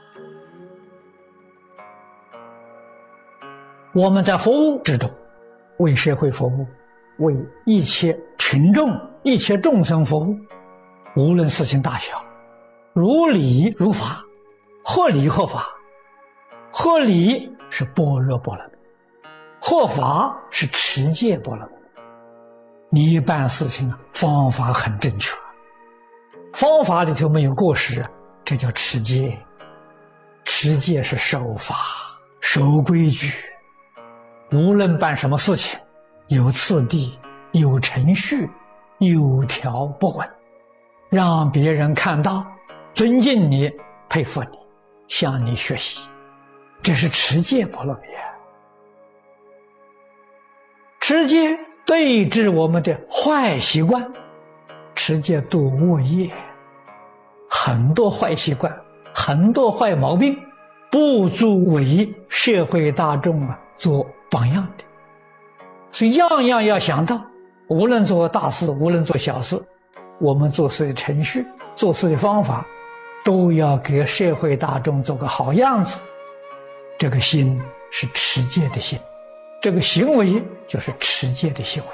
我们在服务之中，为社会服务，为一切群众、一切众生服务，无论事情大小，如理如法，合理合法。合理是般若波罗蜜，合法是持戒波罗蜜。你办事情方法很正确，方法里头没有过失，这叫持戒。持戒是守法、守规矩，无论办什么事情，有次第、有程序、有条不紊，让别人看到尊敬你、佩服你、向你学习，这是持戒波罗蜜。持戒对治我们的坏习惯，持戒度恶业，很多坏习惯，很多坏毛病，不足为社会大众做榜样的。所以样样要想到，无论做大事，无论做小事，我们做事的程序，做事的方法，都要给社会大众做个好样子。这个心是持戒的心，这个行为就是持戒的行为。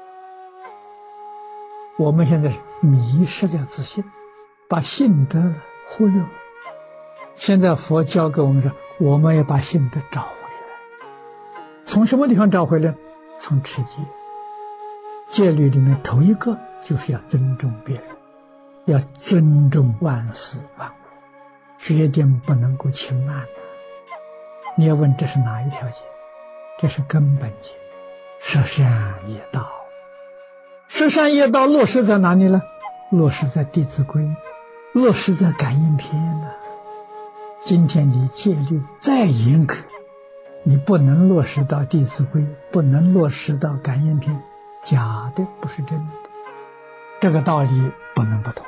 我们现在迷失了自信，把信德忽略了。现在佛教给我们说，我们要把信德找回来。从什么地方找回来？从持戒。戒律里面头一个就是要尊重别人，要尊重万事万物，决定不能够轻慢。你要问这是哪一条戒？这是根本戒，十善业道。十善业道落实在哪里呢？落实在《弟子规》，落实在感应篇了。今天你戒律再严格，你不能落实到《弟子规》，不能落实到感应篇，假的不是真的。这个道理不能不懂。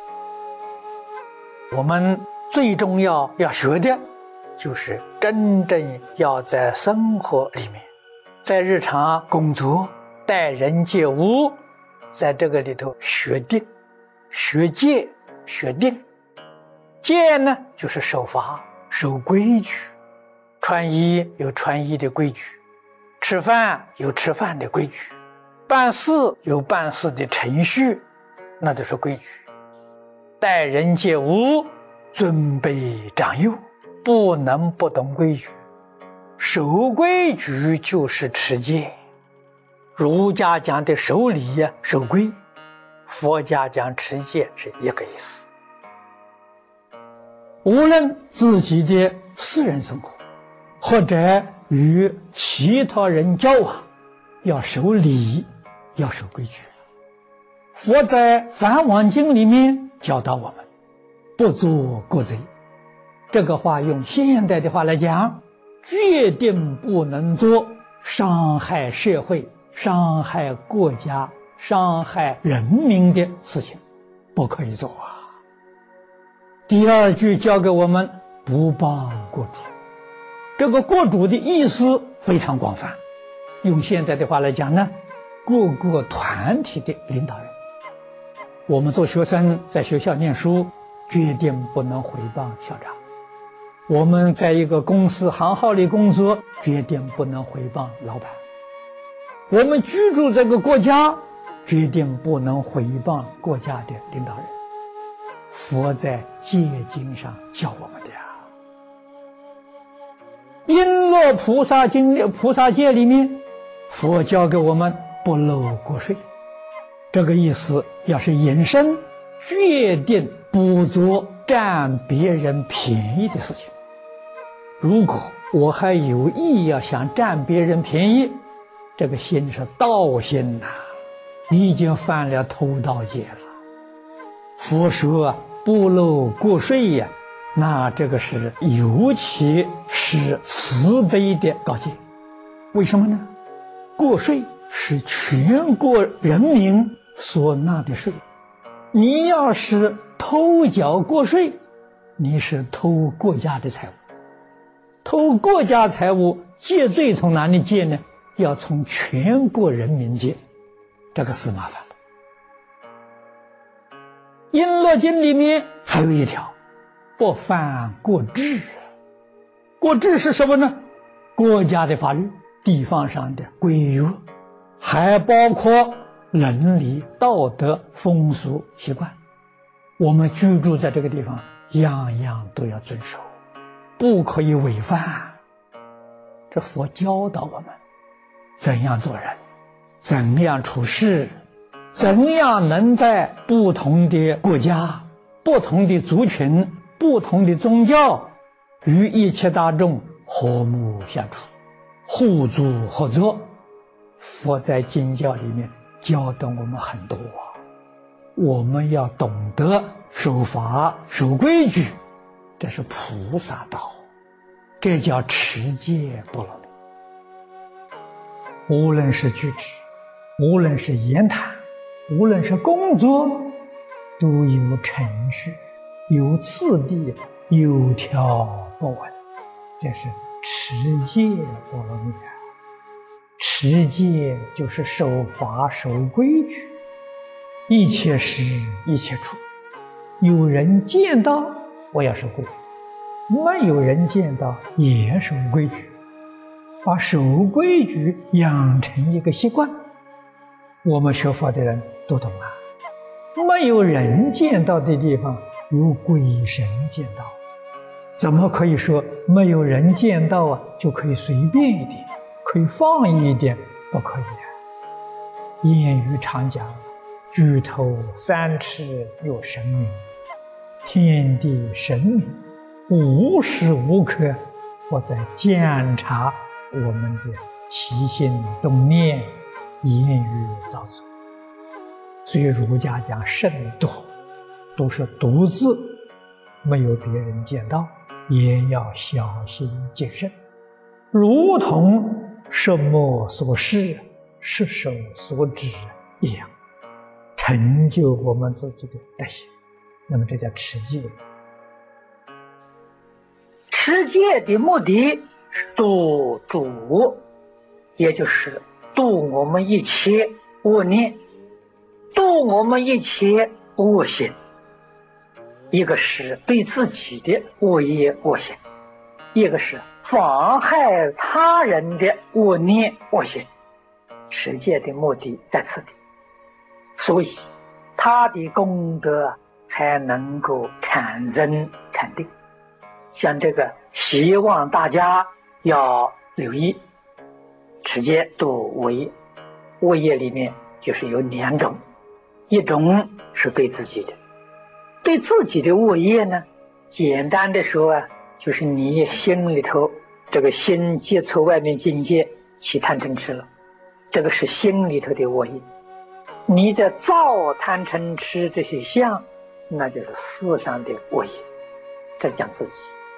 我们最重要学的就是真正要在生活里面，在日常工作、待人接物，在这个里头学定、学戒、学定。戒呢，就是守法、守规矩。穿衣有穿衣的规矩，吃饭有吃饭的规矩，办事有办事的程序，那都是规矩。待人接物，尊卑长幼，不能不懂规矩。守规矩就是持戒。儒家讲的守礼守规，佛家讲持戒是一个意思。无论自己的私人生活，或者与其他人交往，要守礼，要守规矩。佛在《梵网经》里面教导我们，不做过贼。这个话用现代的话来讲，决定不能做伤害社会、伤害国家、伤害人民的事情，不可以做啊。第二句教给我们，不帮国主。这个国主的意思非常广泛，用现在的话来讲呢，各个团体的领导人。我们做学生在学校念书，决定不能诽谤校长；我们在一个公司行号里工作，决定不能诽谤老板；我们居住这个国家，决定不能诽谤国家的领导人。佛在戒经上教我们的璎珞菩萨经、菩萨戒里面，佛教给我们不漏过税。这个意思要是引申，决定不做占别人便宜的事情。如果我还有意要想占别人便宜，这个心是盗心呐，你已经犯了偷盗戒了。佛说不漏过税呀，那这个是尤其是慈悲的告诫。为什么呢？过税是全国人民所纳的税，你要是偷缴过税，你是偷国家的财物。偷国家财物，戒罪从哪里戒呢？要从全国人民戒，这个是麻烦了。璎珞经里面还有一条， 不犯国制。国制是什么呢？国家的法律，地方上的规约，还包括伦理、道德、风俗、习惯。我们居住在这个地方，样样都要遵守，不可以违反。这佛教导我们怎样做人，怎样处事，怎样能在不同的国家、不同的族群、不同的宗教与一切大众和睦相处，互助合作。佛在经教里面教导我们很多我们要懂得守法、守规矩，这是菩萨道，这叫持戒波罗蜜。无论是举止，无论是言谈，无论是工作，都有程序，有次第，有条不紊，这是持戒波罗蜜。持戒就是守法、守规矩，一切时一切处，有人见到我要守规矩，没有人见到也守规矩，把守规矩养成一个习惯。我们学佛的人都懂啊，没有人见到的地方有鬼神见到，怎么可以说没有人见到就可以随便一点，可以放逸一点？不可以谚语常讲，举头三尺有神明，天地神明无时无刻不在监察我们的起心动念、言语造作。所以儒家讲慎独，都是独自，没有别人见到，也要小心谨慎，如同摄目所视，视手所指一样，成就我们自己的德行。那么这叫持戒。 持戒的目的是度主，也就是度我们一切恶念，度我们一切恶行。一个是对自己的恶业恶行，一个是妨害他人的恶念恶行。持戒的目的在此地，所以他的功德才能够产生肯定。像这个，希望大家要留意，持戒度恶业，恶业里面就是有两种，一种是对自己的，对自己的恶业呢，简单的说就是你心里头这个心接触外面境界起贪嗔痴了，这个是心里头的恶业。你在造贪嗔痴这些相，那就是思上的恶业，这讲自己。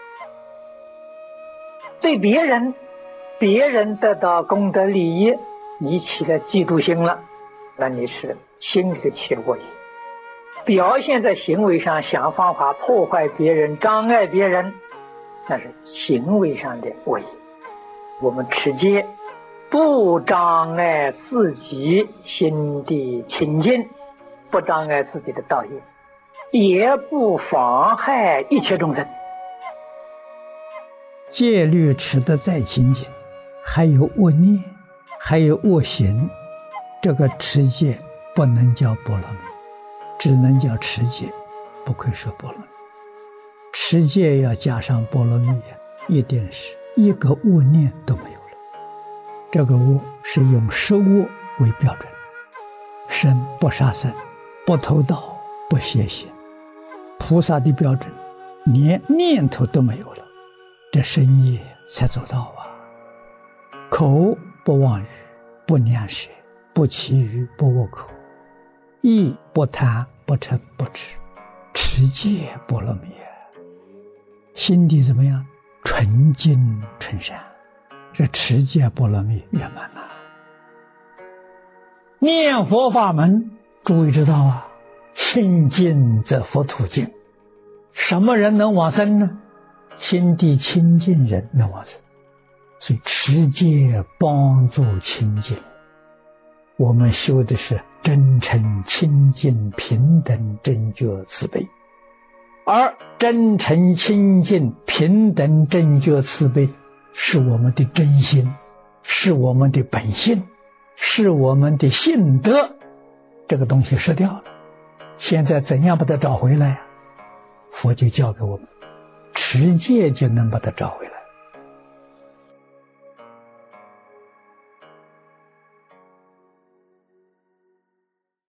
对别人，别人得到功德利益，你起了嫉妒心了，那你是心里的起恶业，表现在行为上，想方法破坏别人、障碍别人，那是行为上的恶业。我们持戒不障碍自己心地清净，不障碍自己的道业，也不妨害一切众生。 戒律持得再清净，还有恶念，还有恶行，这个持戒不能叫波罗蜜，只能叫持戒，不可以说波罗蜜。持戒要加上波罗蜜，一定是一个恶念都没有了。这个恶是用十恶为标准，身不杀生，不偷盗，不邪行。菩萨的标准连念头都没有了，这身业才做到啊。口不妄语，不两舌，不绮语，不恶口，意不贪，不嗔，不痴，持戒波罗蜜。心地怎么样？纯净纯善，这持戒波罗蜜圆满了。念佛法门，诸位知道啊，心净则佛土净。什么人能往生呢？心地清净人能往生。所以持戒帮助清净。我们修的是真诚、清净、平等、正觉、慈悲， 而真诚清净平等正觉慈悲是我们的真心，是我们的本性，是我们的性德，这个东西失掉了。现在怎样把它找回来呀？佛就教给我们，持戒就能把它找回来。